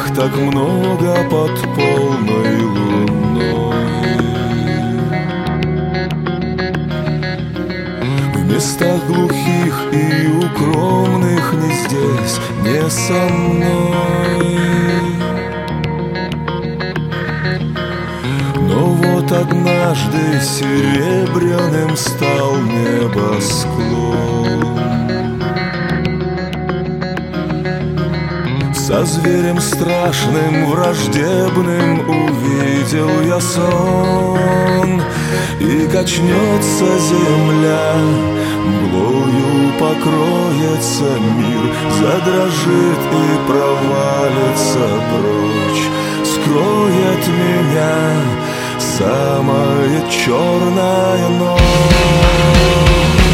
их так много под полной луной. В местах глухих и укромных не здесь, не со мной. Но вот однажды серебряным стал небосклон. Со зверем страшным, враждебным увидел я сон. И качнется земля, мглою покроется мир, задрожит и провалится прочь, скроет меня самая черная ночь.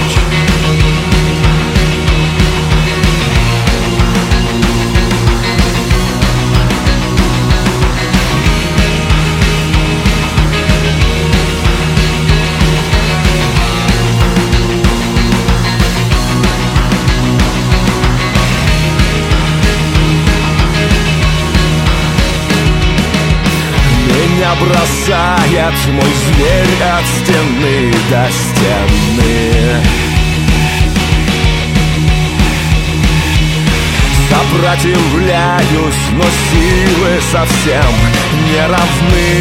Меня бросает мой зверь от стены до стены. Сопротивляюсь, но силы совсем не равны.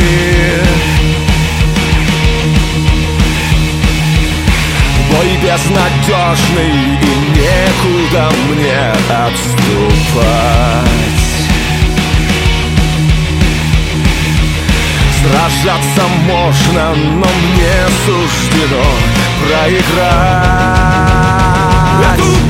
Бой безнадежный, и некуда мне отступать. Сражаться можно, но мне суждено проиграть.